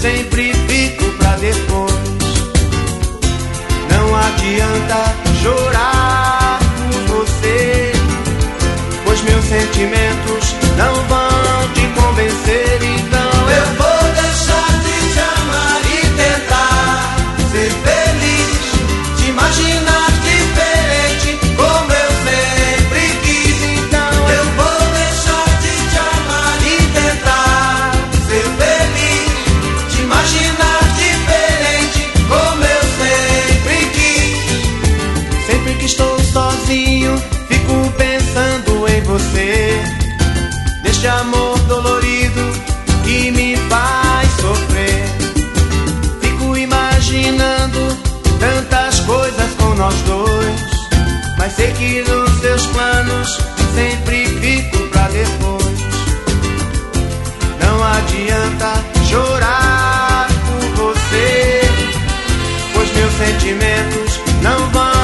sempre fico pra depois. Não adianta chorar por você, pois meus sentimentos não vão te convencer. Então eu vou deixar de te amar e tentar ser feliz, te imaginar diferente como eu sempre quis. Então eu vou deixar de te amar e tentar ser feliz, te imaginar diferente como eu sempre quis. Sempre que estou sozinho, fico pensando em você, neste amor dolorido que me faz sofrer. Fico imaginando tantas coisas com nós dois, mas sei que nos seus planos sempre fico pra depois. Não adianta chorar por você, pois meus sentimentos não vão